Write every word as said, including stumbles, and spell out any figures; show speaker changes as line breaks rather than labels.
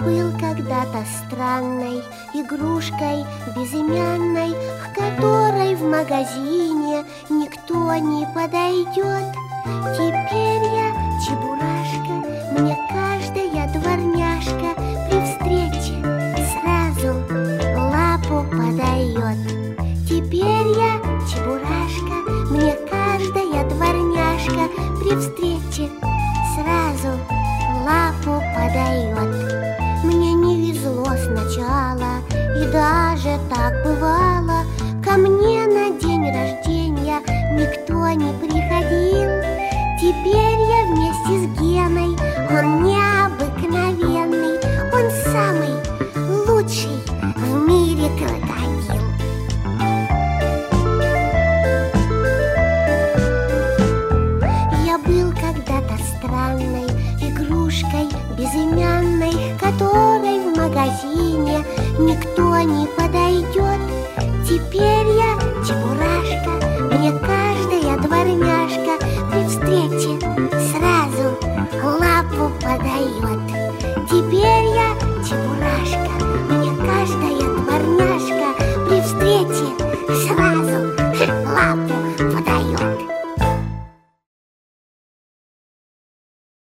был когда-то странной игрушкой безымянной, к которой в магазине никто не подойдет. Теперь я чебурашка, мне каждая дворняжка при встрече сразу лапу подает. Теперь я чебурашка, мне каждая дворняжка при встрече сразу лапу подает. Мне не везло сначала, и даже так бывало. Ко мне на день рождения никто не приходил. Теперь я вместе с Геной, он необыкновенный, он самый лучший в мире крокодил. Я был когда-то странной игрушкой безымянной, к которой в магазине никто не подойдет.